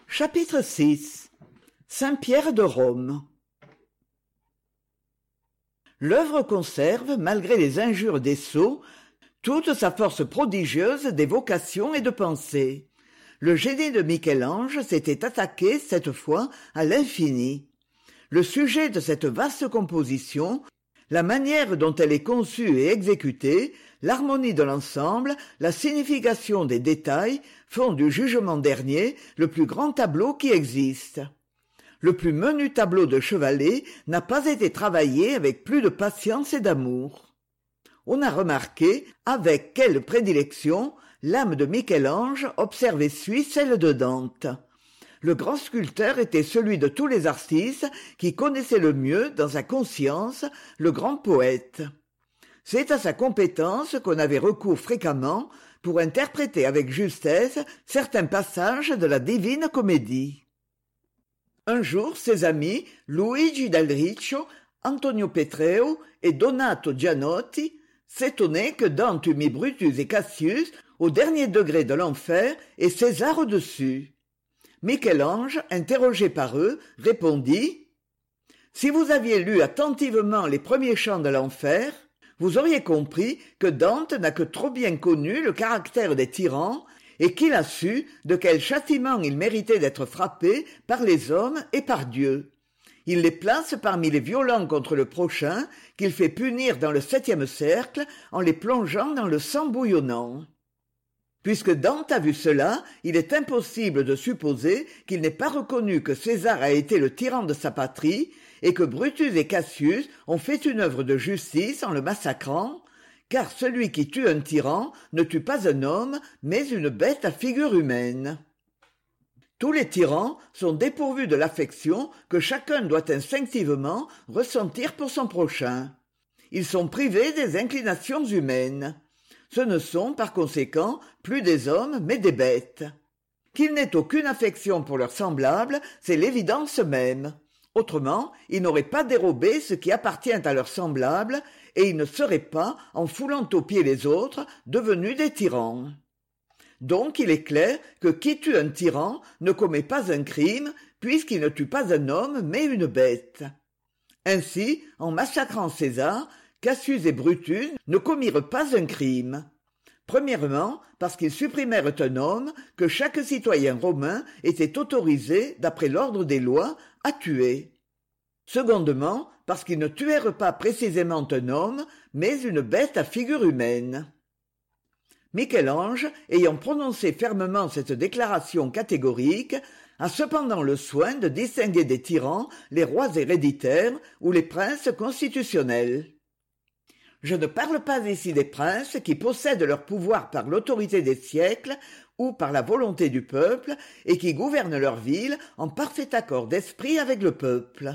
Chapitre 6 Saint-Pierre de Rome. L'œuvre conserve, malgré les injures des sots, toute sa force prodigieuse d'évocation et de pensée. Le génie de Michel-Ange s'était attaqué, cette fois, à l'infini. Le sujet de cette vaste composition, la manière dont elle est conçue et exécutée, l'harmonie de l'ensemble, la signification des détails font du Jugement dernier le plus grand tableau qui existe. Le plus menu tableau de chevalet n'a pas été travaillé avec plus de patience et d'amour. On a remarqué avec quelle prédilection l'âme de Michel-Ange observe et suit celle de Dante. Le grand sculpteur était celui de tous les artistes qui connaissait le mieux, dans sa conscience, le grand poète. C'est à sa compétence qu'on avait recours fréquemment pour interpréter avec justesse certains passages de la Divine Comédie. Un jour, ses amis, Luigi Del Riccio, Antonio Petreo et Donato Gianotti, s'étonnaient que Dante eût mis Brutus et Cassius au dernier degré de l'enfer et César au-dessus. Michel-Ange, interrogé par eux, répondit « Si vous aviez lu attentivement les premiers chants de l'enfer, vous auriez compris que Dante n'a que trop bien connu le caractère des tyrans et qu'il a su de quel châtiment ils méritaient d'être frappés par les hommes et par Dieu. Il les place parmi les violents contre le prochain qu'il fait punir dans le 7e cercle en les plongeant dans le sang bouillonnant. Puisque Dante a vu cela, il est impossible de supposer qu'il n'ait pas reconnu que César a été le tyran de sa patrie et que Brutus et Cassius ont fait une œuvre de justice en le massacrant, car celui qui tue un tyran ne tue pas un homme, mais une bête à figure humaine. Tous les tyrans sont dépourvus de l'affection que chacun doit instinctivement ressentir pour son prochain. Ils sont privés des inclinations humaines. Ce ne sont, par conséquent, plus des hommes, mais des bêtes. Qu'ils n'aient aucune affection pour leurs semblables, c'est l'évidence même. Autrement, ils n'auraient pas dérobé ce qui appartient à leurs semblables, et ils ne seraient pas, en foulant aux pieds les autres, devenus des tyrans. Donc il est clair que qui tue un tyran ne commet pas un crime, puisqu'il ne tue pas un homme, mais une bête. Ainsi, en massacrant César, Cassius et Brutus ne commirent pas un crime. Premièrement, parce qu'ils supprimèrent un homme que chaque citoyen romain était autorisé, d'après l'ordre des lois, à tuer. Secondement, parce qu'ils ne tuèrent pas précisément un homme, mais une bête à figure humaine. Michel-Ange, ayant prononcé fermement cette déclaration catégorique, a cependant le soin de distinguer des tyrans les rois héréditaires ou les princes constitutionnels. Je ne parle pas ici des princes qui possèdent leur pouvoir par l'autorité des siècles ou par la volonté du peuple et qui gouvernent leur ville en parfait accord d'esprit avec le peuple.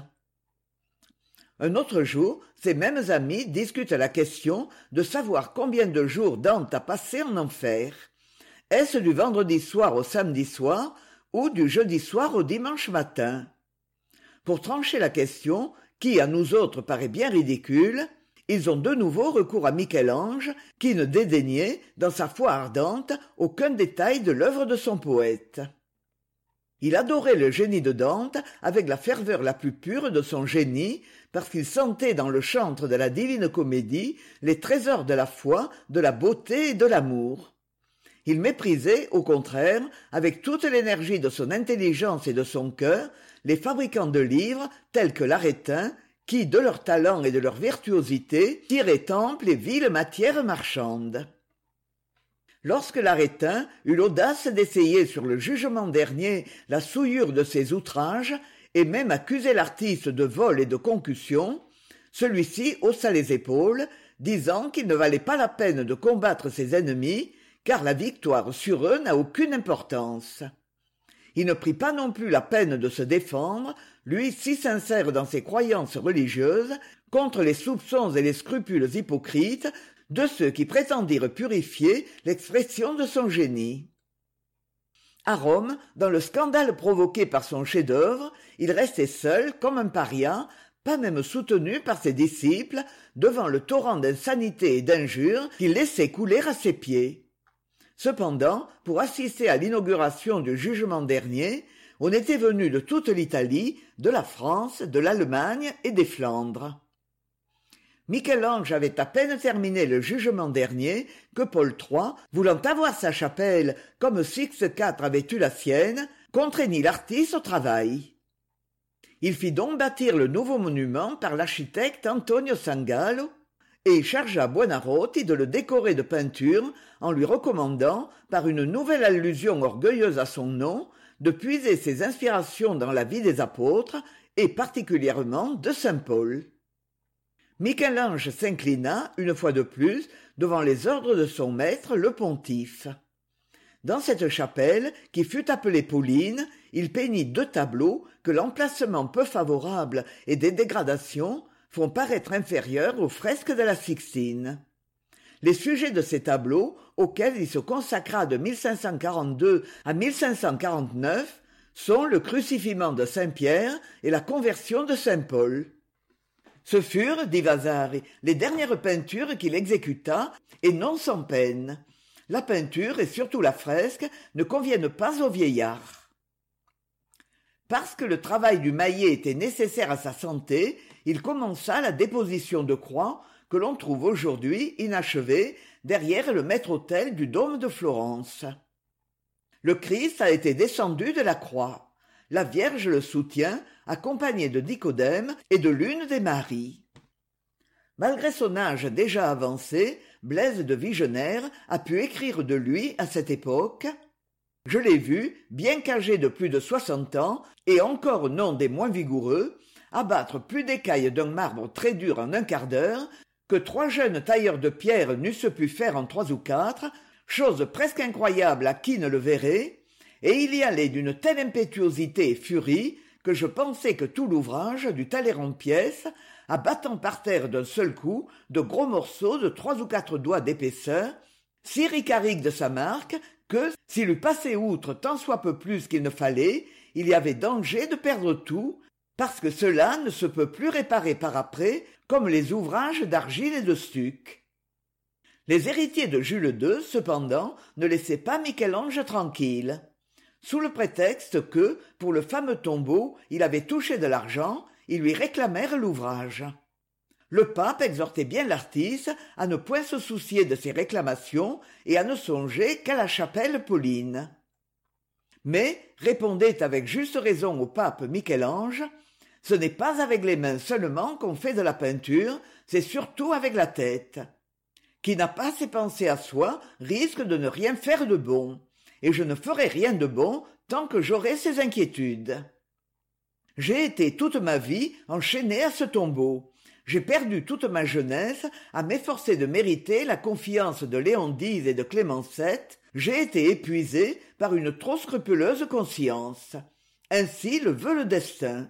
Un autre jour, ces mêmes amis discutent la question de savoir combien de jours Dante a passé en enfer. Est-ce du vendredi soir au samedi soir ou du jeudi soir au dimanche matin? Pour trancher la question, qui à nous autres paraît bien ridicule, ils ont de nouveau recours à Michel-Ange, qui ne dédaignait, dans sa foi ardente, aucun détail de l'œuvre de son poète. Il adorait le génie de Dante avec la ferveur la plus pure de son génie, parce qu'il sentait dans le chantre de la Divine Comédie les trésors de la foi, de la beauté et de l'amour. Il méprisait, au contraire, avec toute l'énergie de son intelligence et de son cœur, les fabricants de livres tels que l'Arétin, qui, de leur talent et de leur virtuosité, tiraient ample et vile matière marchande. Lorsque l'Arétin eut l'audace d'essayer sur le Jugement dernier la souillure de ses outrages, et même accuser l'artiste de vol et de concussion, celui-ci haussa les épaules, disant qu'il ne valait pas la peine de combattre ses ennemis, car la victoire sur eux n'a aucune importance. Il ne prit pas non plus la peine de se défendre, lui si sincère dans ses croyances religieuses, contre les soupçons et les scrupules hypocrites de ceux qui prétendirent purifier l'expression de son génie. À Rome, dans le scandale provoqué par son chef-d'œuvre, il restait seul, comme un paria, pas même soutenu par ses disciples, devant le torrent d'insanité et d'injures qu'il laissait couler à ses pieds. Cependant, pour assister à l'inauguration du Jugement dernier, on était venu de toute l'Italie, de la France, de l'Allemagne et des Flandres. Michel-Ange avait à peine terminé le jugement dernier que Paul III, voulant avoir sa chapelle comme Sixte IV avait eu la sienne, contraignit l'artiste au travail. Il fit donc bâtir le nouveau monument par l'architecte Antonio Sangallo et chargea Buonarroti de le décorer de peintures en lui recommandant, par une nouvelle allusion orgueilleuse à son nom, de puiser ses inspirations dans la vie des apôtres et particulièrement de saint Paul. Michel-Ange s'inclina, une fois de plus, devant les ordres de son maître, le pontife. Dans cette chapelle, qui fut appelée Pauline, il peignit 2 tableaux que l'emplacement peu favorable et des dégradations font paraître inférieurs aux fresques de la Sixtine. Les sujets de ces tableaux, auxquels il se consacra de 1542 à 1549, sont le crucifiement de Saint-Pierre et la conversion de saint Paul. Ce furent, dit Vasari, les dernières peintures qu'il exécuta, et non sans peine. La peinture, et surtout la fresque, ne conviennent pas au vieillard. Parce que le travail du maillet était nécessaire à sa santé, il commença la déposition de croix que l'on trouve aujourd'hui inachevée derrière le maître-autel du dôme de Florence. Le Christ a été descendu de la croix. La Vierge le soutient, accompagnée de Nicodème et de l'une des Maries. Malgré son âge déjà avancé, Blaise de Vigenère a pu écrire de lui à cette époque « Je l'ai vu, bien qu'âgé de plus de 60 ans, et encore non des moins vigoureux, abattre plus d'écailles d'un marbre très dur en un quart d'heure que 3 jeunes tailleurs de pierre n'eussent pu faire en 3 ou 4, chose presque incroyable à qui ne le verrait, et il y allait d'une telle impétuosité et furie que je pensais que tout l'ouvrage dut aller en pièces, abattant par terre d'un seul coup de gros morceaux de 3 ou 4 doigts d'épaisseur, si ricarique de sa marque que, s'il eût passé outre tant soit peu plus qu'il ne fallait, il y avait danger de perdre tout, parce que cela ne se peut plus réparer par après, comme les ouvrages d'argile et de stuc. Les héritiers de Jules II, cependant, ne laissaient pas Michel-Ange tranquille. Sous le prétexte que, pour le fameux tombeau, il avait touché de l'argent, ils lui réclamèrent l'ouvrage. Le pape exhortait bien l'artiste à ne point se soucier de ces réclamations et à ne songer qu'à la chapelle Pauline. Mais, répondait avec juste raison au pape Michel-Ange, ce n'est pas avec les mains seulement qu'on fait de la peinture, c'est surtout avec la tête. Qui n'a pas ses pensées à soi risque de ne rien faire de bon, et je ne ferai rien de bon tant que j'aurai ces inquiétudes. J'ai été toute ma vie enchaîné à ce tombeau. J'ai perdu toute ma jeunesse à m'efforcer de mériter la confiance de Léon X et de Clément VII. J'ai été épuisé par une trop scrupuleuse conscience. Ainsi le veut le destin.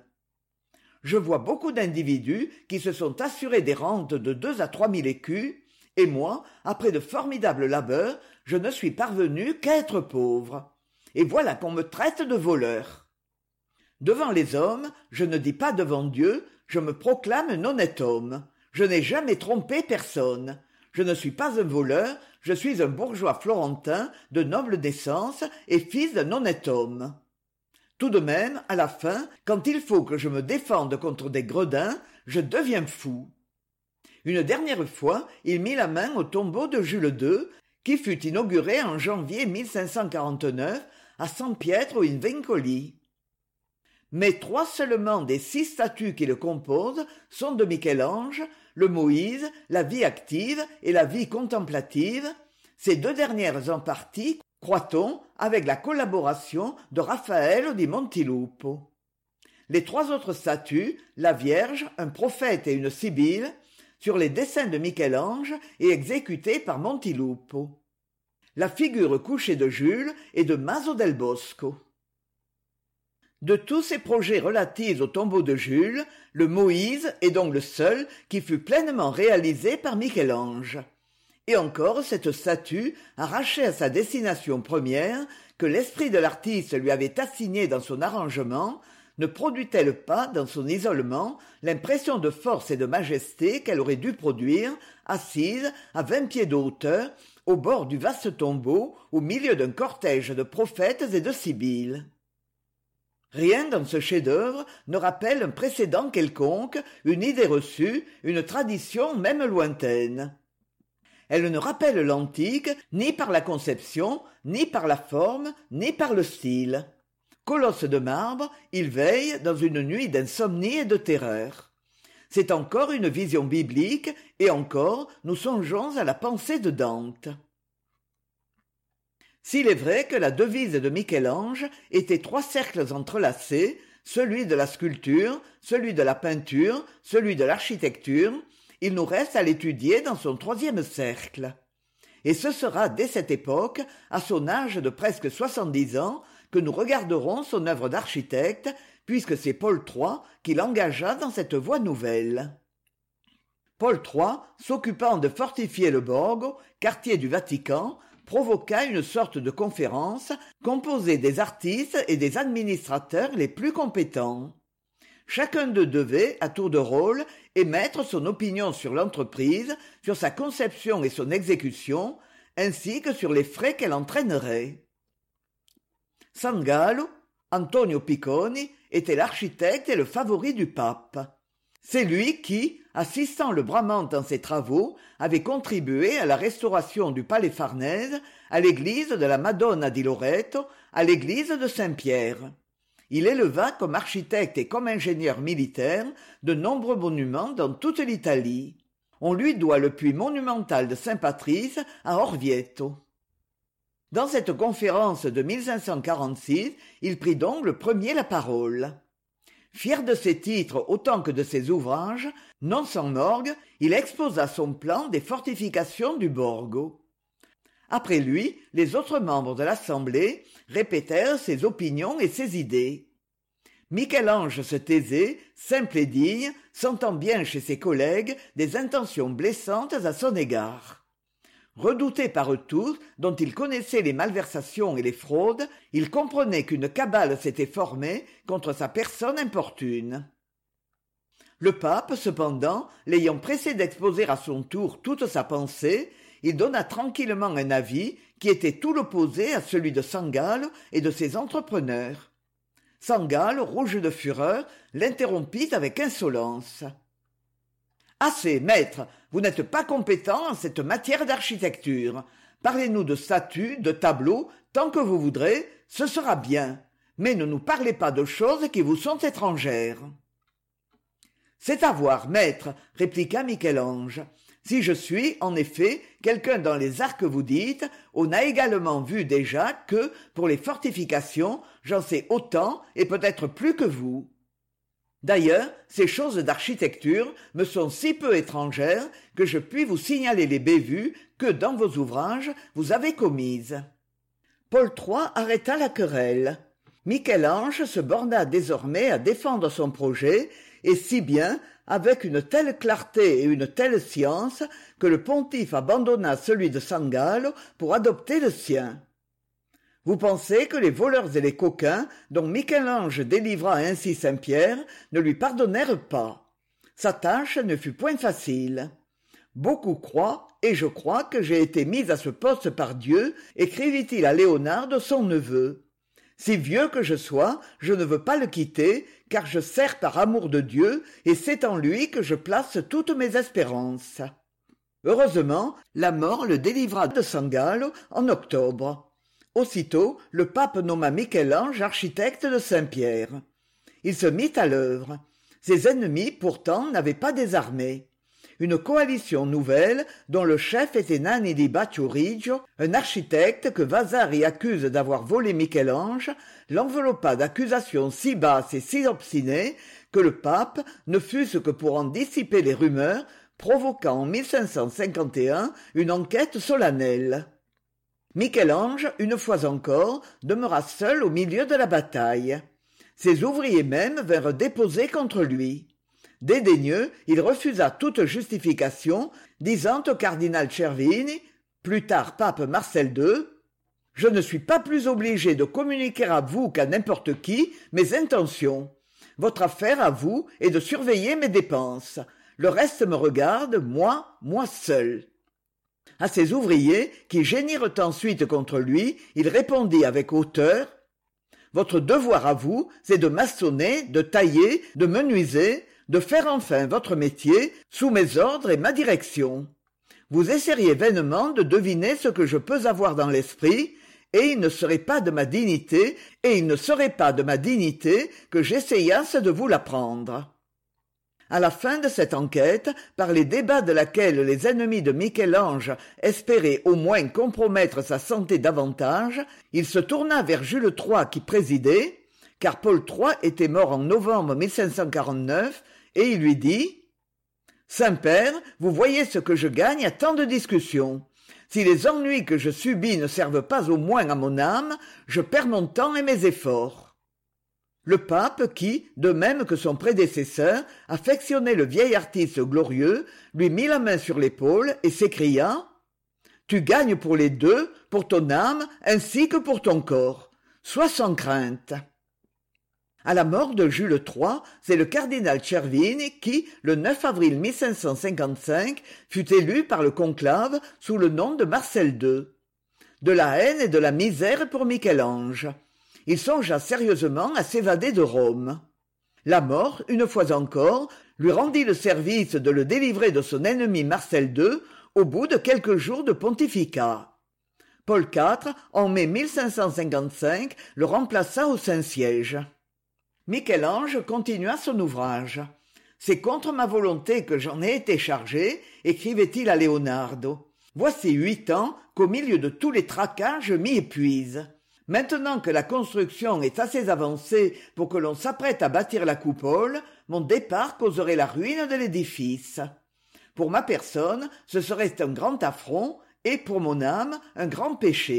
Je vois beaucoup d'individus qui se sont assurés des rentes de 2 à 3 000 écus, et moi, après de formidables labeurs, je ne suis parvenu qu'à être pauvre. Et voilà qu'on me traite de voleur. Devant les hommes, je ne dis pas devant Dieu, je me proclame un honnête homme. Je n'ai jamais trompé personne. Je ne suis pas un voleur, je suis un bourgeois florentin de noble naissance et fils d'un honnête homme. Tout de même, à la fin, quand il faut que je me défende contre des gredins, je deviens fou. Une dernière fois, il mit la main au tombeau de Jules II, qui fut inauguré en janvier 1549 à San Pietro in Vincoli. Mais 3 seulement des 6 statues qui le composent sont de Michel-Ange, le Moïse, la vie active et la vie contemplative, ces 2 dernières en partie, croit-on, avec la collaboration de Raffaello di Montilupo. Les 3 autres statues, la Vierge, un prophète et une Sibylle, sur les dessins de Michel-Ange et exécutés par Montilupo. La figure couchée de Jules est de Maso del Bosco. De tous ces projets relatifs au tombeau de Jules, le Moïse est donc le seul qui fut pleinement réalisé par Michel-Ange. Et encore cette statue, arrachée à sa destination première, que l'esprit de l'artiste lui avait assignée dans son arrangement, ne produit-elle pas, dans son isolement, l'impression de force et de majesté qu'elle aurait dû produire, assise à 20 pieds de hauteur, au bord du vaste tombeau, au milieu d'un cortège de prophètes et de sibylles. Rien dans ce chef-d'œuvre ne rappelle un précédent quelconque, une idée reçue, une tradition même lointaine. Elle ne rappelle l'antique ni par la conception, ni par la forme, ni par le style. Colosse de marbre, il veille dans une nuit d'insomnie et de terreur. C'est encore une vision biblique, et encore nous songeons à la pensée de Dante. S'il est vrai que la devise de Michel-Ange était 3 cercles entrelacés, celui de la sculpture, celui de la peinture, celui de l'architecture, il nous reste à l'étudier dans son 3e cercle. Et ce sera dès cette époque, à son âge de presque 70 ans, que nous regarderons son œuvre d'architecte, puisque c'est Paul III qui l'engagea dans cette voie nouvelle. Paul III, s'occupant de fortifier le Borgo, quartier du Vatican, provoqua une sorte de conférence composée des artistes et des administrateurs les plus compétents. Chacun d'eux devait, à tour de rôle, émettre son opinion sur l'entreprise, sur sa conception et son exécution, ainsi que sur les frais qu'elle entraînerait. San Gallo, Antonio Picconi, était l'architecte et le favori du pape. C'est lui qui, assistant le Bramante dans ses travaux, avait contribué à la restauration du Palais Farnèse, à l'église de la Madonna di Loreto, à l'église de Saint-Pierre. Il éleva comme architecte et comme ingénieur militaire de nombreux monuments dans toute l'Italie. On lui doit le puits monumental de Saint-Patrice à Orvieto. Dans cette conférence de 1546, il prit donc le premier la parole. Fier de ses titres autant que de ses ouvrages, non sans morgue, il exposa son plan des fortifications du Borgo. Après lui, les autres membres de l'Assemblée répétèrent ses opinions et ses idées. Michel-Ange se taisait, simple et digne, sentant bien chez ses collègues des intentions blessantes à son égard. Redouté par eux tous, dont il connaissait les malversations et les fraudes, il comprenait qu'une cabale s'était formée contre sa personne importune. Le pape, cependant, l'ayant pressé d'exposer à son tour toute sa pensée, il donna tranquillement un avis qui était tout l'opposé à celui de San Gallo et de ses entrepreneurs. San Gallo, rouge de fureur, l'interrompit avec insolence. « Assez, maître, vous n'êtes pas compétent en cette matière d'architecture. Parlez-nous de statues, de tableaux, tant que vous voudrez, ce sera bien, mais ne nous parlez pas de choses qui vous sont étrangères. »« C'est à voir, maître, répliqua Michel-Ange. Si je suis, en effet, quelqu'un dans les arts que vous dites, on a également vu déjà que, pour les fortifications, j'en sais autant et peut-être plus que vous. D'ailleurs, ces choses d'architecture me sont si peu étrangères que je puis vous signaler les bévues que, dans vos ouvrages, vous avez commises. » Paul III arrêta la querelle. Michel-Ange se borna désormais à défendre son projet, et si bien, avec une telle clarté et une telle science, que le pontife abandonna celui de San Gallo pour adopter le sien. Vous pensez que les voleurs et les coquins, dont Michel-Ange délivra ainsi Saint-Pierre, ne lui pardonnèrent pas. Sa tâche ne fut point facile. Beaucoup croient, et je crois que j'ai été mis à ce poste par Dieu, écrivit-il à Léonard de son neveu. Si vieux que je sois, je ne veux pas le quitter, car je sers par amour de Dieu, et c'est en lui que je place toutes mes espérances. Heureusement, la mort le délivra de San Gallo en octobre. Aussitôt, le pape nomma Michel-Ange architecte de Saint-Pierre. Il se mit à l'œuvre. Ses ennemis, pourtant, n'avaient pas désarmé. Une coalition nouvelle, dont le chef était Nanni di Bacciuriggio, un architecte que Vasari accuse d'avoir volé Michel-Ange, l'enveloppa d'accusations si basses et si obstinées que le pape, ne fût-ce que pour en dissiper les rumeurs, provoqua en 1551 une enquête solennelle. Michel-Ange, une fois encore, demeura seul au milieu de la bataille. Ses ouvriers même vinrent déposer contre lui. Dédaigneux, il refusa toute justification, disant au cardinal Cervini, plus tard pape Marcel II, « Je ne suis pas plus obligé de communiquer à vous qu'à n'importe qui mes intentions. Votre affaire à vous est de surveiller mes dépenses. Le reste me regarde, moi seul. » À ses ouvriers, qui gémirent ensuite contre lui, il répondit avec hauteur « Votre devoir à vous, c'est de maçonner, de tailler, de menuiser, de faire enfin votre métier sous mes ordres et ma direction. Vous essaieriez vainement de deviner ce que je peux avoir dans l'esprit, et il ne serait pas de ma dignité, que j'essayasse de vous l'apprendre. À la fin de cette enquête, par les débats de laquelle les ennemis de Michel-Ange espéraient au moins compromettre sa santé davantage, il se tourna vers Jules III qui présidait, car Paul III était mort en novembre 1549, et il lui dit « Saint-Père, vous voyez ce que je gagne à tant de discussions. Si les ennuis que je subis ne servent pas au moins à mon âme, je perds mon temps et mes efforts. » Le pape qui, de même que son prédécesseur, affectionnait le vieil artiste glorieux, lui mit la main sur l'épaule et s'écria « Tu gagnes pour les deux, pour ton âme ainsi que pour ton corps. Sois sans crainte. » À la mort de Jules III, c'est le cardinal Cervini qui, le 9 avril 1555, fut élu par le conclave sous le nom de Marcel II. De la haine et de la misère pour Michel-Ange. Il songea sérieusement à s'évader de Rome. La mort, une fois encore, lui rendit le service de le délivrer de son ennemi Marcel II au bout de quelques jours de pontificat. Paul IV, en mai 1555, le remplaça au Saint-Siège. Michel-Ange continua son ouvrage. « C'est contre ma volonté que j'en ai été chargé, écrivait-il à Leonardo. Voici 8 ans qu'au milieu de tous les tracas je m'y épuise. Maintenant que la construction est assez avancée pour que l'on s'apprête à bâtir la coupole, mon départ causerait la ruine de l'édifice. Pour ma personne, ce serait un grand affront, et pour mon âme, un grand péché. »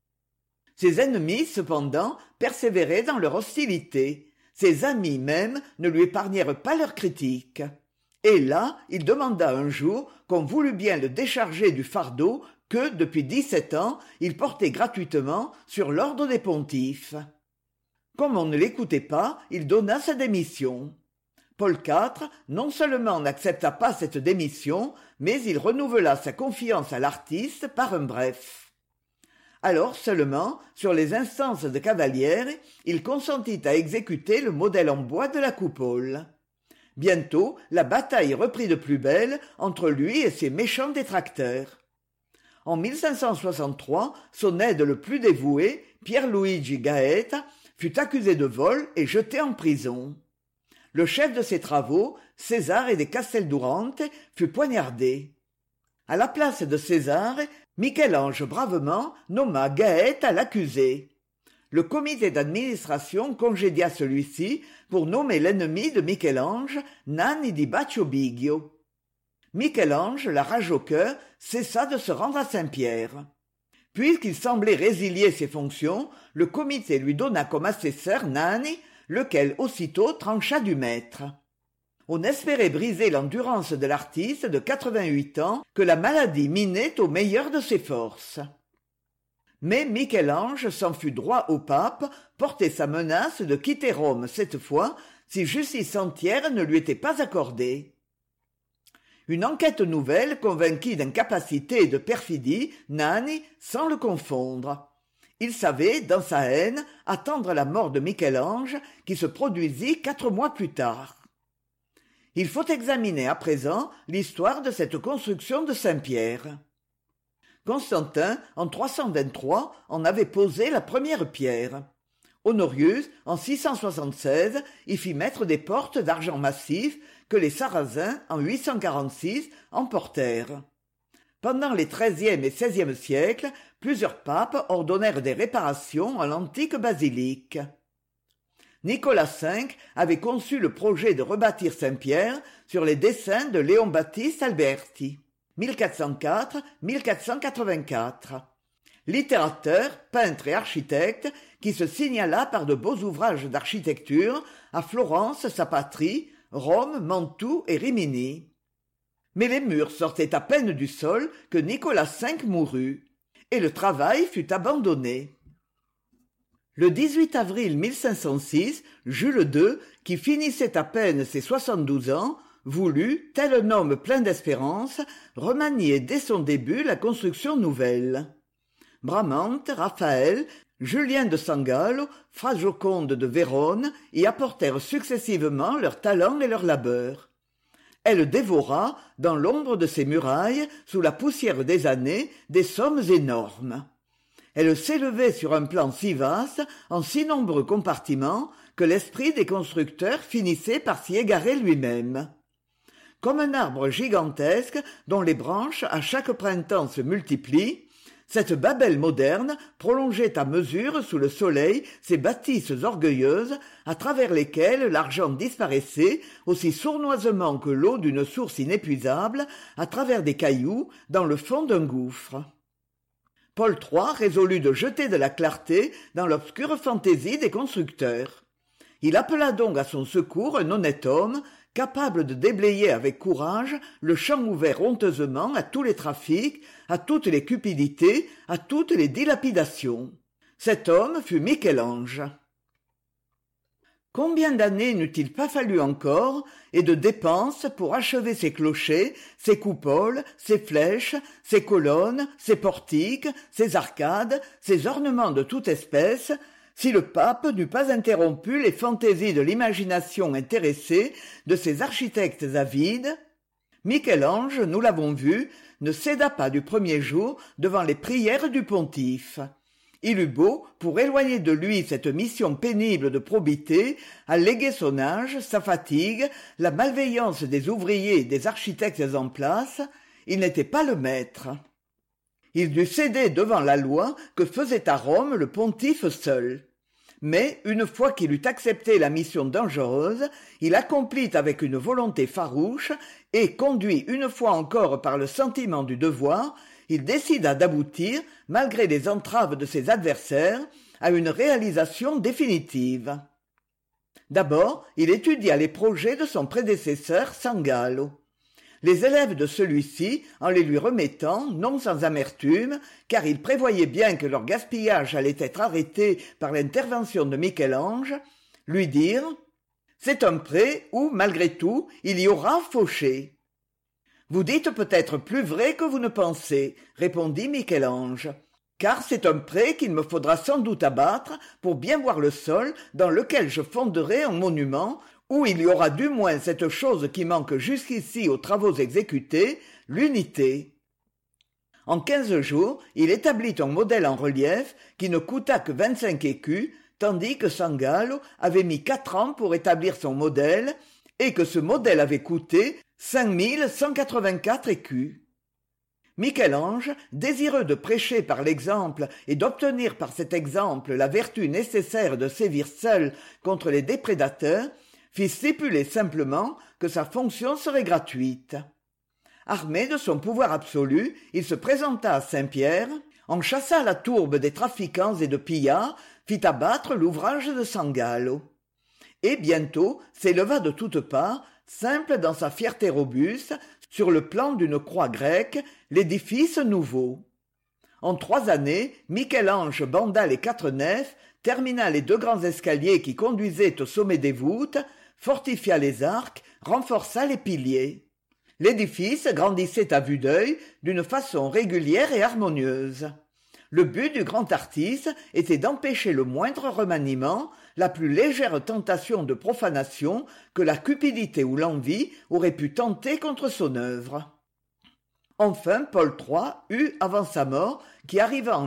Ses ennemis, cependant, persévéraient dans leur hostilité. Ses amis même ne lui épargnèrent pas leurs critiques. Et là, il demanda un jour qu'on voulût bien le décharger du fardeau que, depuis 17 ans, il portait gratuitement sur l'ordre des pontifes. Comme on ne l'écoutait pas, il donna sa démission. Paul IV non seulement n'accepta pas cette démission, mais il renouvela sa confiance à l'artiste par un bref. Alors seulement, sur les instances de Cavaliere, il consentit à exécuter le modèle en bois de la coupole. Bientôt, la bataille reprit de plus belle entre lui et ses méchants détracteurs. En 1563, son aide le plus dévoué, Pierluigi Gaeta, fut accusé de vol et jeté en prison. Le chef de ses travaux, César de Casteldurante, fut poignardé. À la place de César, Michel-Ange bravement nomma Gaeta l'accusé. Le comité d'administration congédia celui-ci pour nommer l'ennemi de Michel-Ange, Nanni di Baccio Bigio. Michel-Ange, la rage au cœur, cessa de se rendre à Saint-Pierre. Puisqu'il semblait résilier ses fonctions, le comité lui donna comme assesseur Nanni, lequel aussitôt trancha du maître. On espérait briser l'endurance de l'artiste de 88 ans que la maladie minait au meilleur de ses forces. Mais Michel-Ange s'en fut droit au pape, porter sa menace de quitter Rome cette fois, si justice entière ne lui était pas accordée. Une enquête nouvelle convainquit d'incapacité et de perfidie Nanni sans le confondre. Il savait, dans sa haine, attendre la mort de Michel-Ange, qui se produisit 4 mois plus tard. Il faut examiner à présent l'histoire de cette construction de Saint-Pierre. Constantin, en 323, en avait posé la première pierre. Honorius, en 676, y fit mettre des portes d'argent massif que les Sarrasins, en 846, emportèrent. Pendant les XIIIe et XVIe siècles, plusieurs papes ordonnèrent des réparations à l'antique basilique. Nicolas V avait conçu le projet de rebâtir Saint-Pierre sur les dessins de Léon Baptiste Alberti, 1404-1484. Littérateur, peintre et architecte, qui se signala par de beaux ouvrages d'architecture à Florence, sa patrie, Rome, Mantoue et Rimini. Mais les murs sortaient à peine du sol que Nicolas V mourut, et le travail fut abandonné. Le 18 avril 1506, Jules II, qui finissait à peine ses 72 ans, voulut, tel un homme plein d'espérance, remanier dès son début la construction nouvelle. Bramante, Raphaël, Julien de San Gallo, Fra Joconde de Vérone y apportèrent successivement leur talent et leur labeur. Elle dévora, dans l'ombre de ses murailles, sous la poussière des années, des sommes énormes. Elle s'élevait sur un plan si vaste, en si nombreux compartiments, que l'esprit des constructeurs finissait par s'y égarer lui-même. Comme un arbre gigantesque dont les branches à chaque printemps se multiplient, cette Babel moderne prolongeait à mesure sous le soleil ces bâtisses orgueilleuses à travers lesquelles l'argent disparaissait aussi sournoisement que l'eau d'une source inépuisable à travers des cailloux dans le fond d'un gouffre. Paul III résolut de jeter de la clarté dans l'obscure fantaisie des constructeurs. Il appela donc à son secours un honnête homme, capable de déblayer avec courage le champ ouvert honteusement à tous les trafics, à toutes les cupidités, à toutes les dilapidations. Cet homme fut Michel-Ange. Combien d'années n'eût-il pas fallu encore, et de dépenses pour achever ses clochers, ses coupoles, ses flèches, ses colonnes, ses portiques, ses arcades, ses ornements de toute espèce, si le pape n'eût pas interrompu les fantaisies de l'imagination intéressée de ces architectes avides. Michel-Ange, nous l'avons vu, ne céda pas du premier jour devant les prières du pontife. Il eut beau, pour éloigner de lui cette mission pénible de probité, alléguer son âge, sa fatigue, la malveillance des ouvriers et des architectes en place, il n'était pas le maître. Il dut céder devant la loi que faisait à Rome le pontife seul. Mais, une fois qu'il eut accepté la mission dangereuse, il accomplit avec une volonté farouche et, conduit une fois encore par le sentiment du devoir, il décida d'aboutir, malgré les entraves de ses adversaires, à une réalisation définitive. D'abord, il étudia les projets de son prédécesseur San Gallo. Les élèves de celui-ci, en les lui remettant, non sans amertume, car ils prévoyaient bien que leur gaspillage allait être arrêté par l'intervention de Michel-Ange, lui dirent « C'est un prêt où, malgré tout, il y aura fauché. » « Vous dites peut-être plus vrai que vous ne pensez, » répondit Michel-Ange, « car c'est un prêt qu'il me faudra sans doute abattre pour bien voir le sol dans lequel je fonderai un monument où il y aura du moins cette chose qui manque jusqu'ici aux travaux exécutés, l'unité. » En 15 jours, il établit un modèle en relief qui ne coûta que 25 écus, tandis que San Gallo avait mis 4 ans pour établir son modèle et que ce modèle avait coûté 5184 écus. Michel-Ange, désireux de prêcher par l'exemple et d'obtenir par cet exemple la vertu nécessaire de sévir seul contre les déprédateurs, fit stipuler simplement que sa fonction serait gratuite. Armé de son pouvoir absolu, il se présenta à Saint-Pierre, en chassa la tourbe des trafiquants et de pillards, fit abattre l'ouvrage de San Gallo. Et bientôt s'éleva de toutes parts, simple dans sa fierté robuste, sur le plan d'une croix grecque, l'édifice nouveau. En 3 années, Michel-Ange banda les 4 nefs, termina les 2 grands escaliers qui conduisaient au sommet des voûtes, fortifia les arcs, renforça les piliers. L'édifice grandissait à vue d'œil d'une façon régulière et harmonieuse. Le but du grand artiste était d'empêcher le moindre remaniement, la plus légère tentation de profanation que la cupidité ou l'envie auraient pu tenter contre son œuvre. Enfin, Paul III eut, avant sa mort, qui arriva en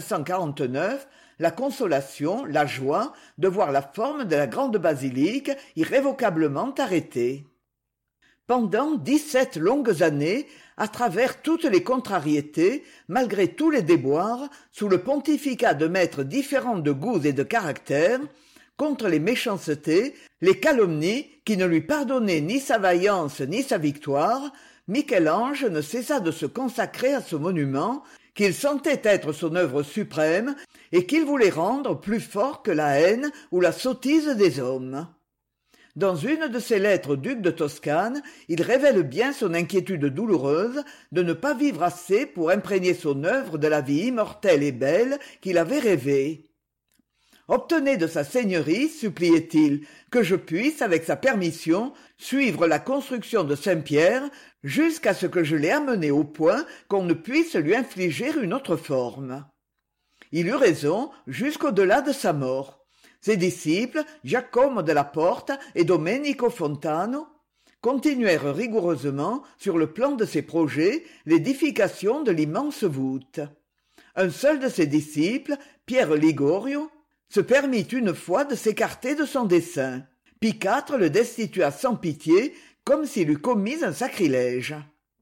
1549, la consolation, la joie de voir la forme de la grande basilique irrévocablement arrêtée. Pendant 17 longues années, à travers toutes les contrariétés, malgré tous les déboires, sous le pontificat de maîtres différents de goûts et de caractère, contre les méchancetés, les calomnies qui ne lui pardonnaient ni sa vaillance ni sa victoire, Michel-Ange ne cessa de se consacrer à ce monument qu'il sentait être son œuvre suprême et qu'il voulait rendre plus fort que la haine ou la sottise des hommes. Dans une de ses lettres au duc de Toscane, il révèle bien son inquiétude douloureuse de ne pas vivre assez pour imprégner son œuvre de la vie immortelle et belle qu'il avait rêvée. « Obtenez de sa seigneurie, suppliait-il, que je puisse, avec sa permission, suivre la construction de Saint-Pierre jusqu'à ce que je l'ai amené au point qu'on ne puisse lui infliger une autre forme. » Il eut raison jusqu'au-delà de sa mort. Ses disciples, Giacomo della Porta et Domenico Fontano, continuèrent rigoureusement, sur le plan de ses projets, l'édification de l'immense voûte. Un seul de ses disciples, Pierre Ligorio, se permit une fois de s'écarter de son dessein. Pie IV le destitua sans pitié, comme s'il eût commis un sacrilège.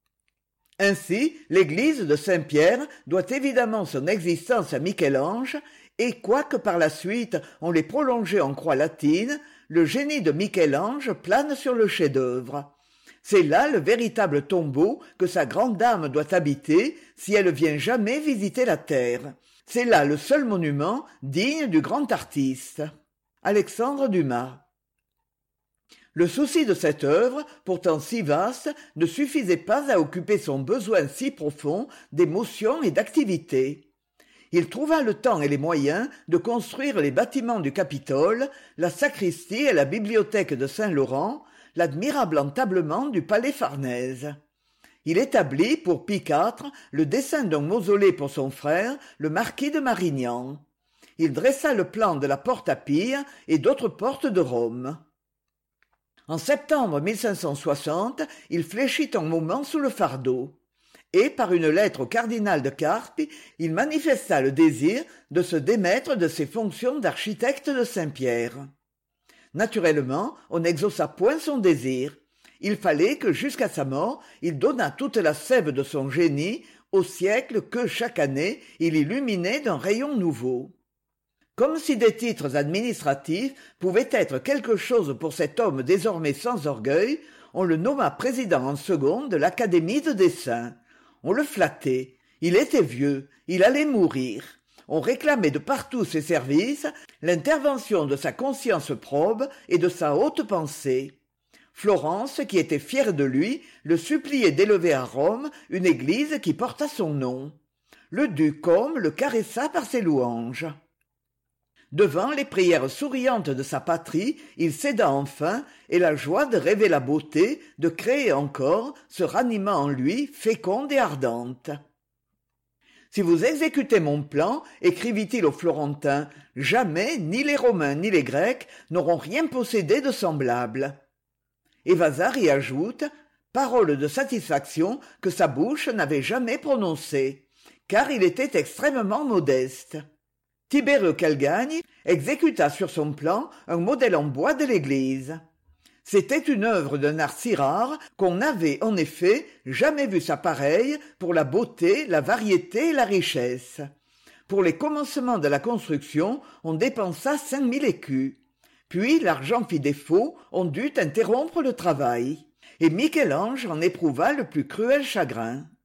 Ainsi, l'église de Saint-Pierre doit évidemment son existence à Michel-Ange, et quoique par la suite on l'ait prolongé en croix latine, le génie de Michel-Ange plane sur le chef-d'œuvre. C'est là le véritable tombeau que sa grande âme doit habiter si elle vient jamais visiter la terre. C'est là le seul monument digne du grand artiste. Alexandre Dumas. Le souci de cette œuvre, pourtant si vaste, ne suffisait pas à occuper son besoin si profond d'émotion et d'activité. Il trouva le temps et les moyens de construire les bâtiments du Capitole, la sacristie et la bibliothèque de Saint-Laurent, l'admirable entablement du palais Farnèse. Il établit, pour Pie IV, le dessin d'un mausolée pour son frère, le marquis de Marignan. Il dressa le plan de la porte à Pire et d'autres portes de Rome. En septembre 1560, il fléchit un moment sous le fardeau. Et, par une lettre au cardinal de Carpi, il manifesta le désir de se démettre de ses fonctions d'architecte de Saint-Pierre. Naturellement, on n'exauça point son désir. Il fallait que, jusqu'à sa mort, il donnât toute la sève de son génie au siècle que, chaque année, il illuminait d'un rayon nouveau. Comme si des titres administratifs pouvaient être quelque chose pour cet homme désormais sans orgueil, on le nomma président en second de l'Académie de dessin. On le flattait. Il était vieux. Il allait mourir. On réclamait de partout ses services, l'intervention de sa conscience probe et de sa haute pensée. Florence, qui était fière de lui, le suppliait d'élever à Rome une église qui portât son nom. Le duc Côme le caressa par ses louanges. Devant les prières souriantes de sa patrie, il céda enfin, et la joie de rêver la beauté, de créer encore, se ranima en lui, féconde et ardente. « Si vous exécutez mon plan, écrivit-il aux Florentins, jamais ni les Romains ni les Grecs n'auront rien possédé de semblable. » Et Vasari ajoute, parole de satisfaction que sa bouche n'avait jamais prononcée, car il était extrêmement modeste. Tiberiu Calgagni exécuta sur son plan un modèle en bois de l'église. C'était une œuvre d'un art si rare qu'on n'avait, en effet, jamais vu sa pareille pour la beauté, la variété et la richesse. Pour les commencements de la construction, on dépensa 5000 écus. Puis l'argent fit défaut, on dut interrompre le travail. Et Michel-Ange en éprouva le plus cruel chagrin.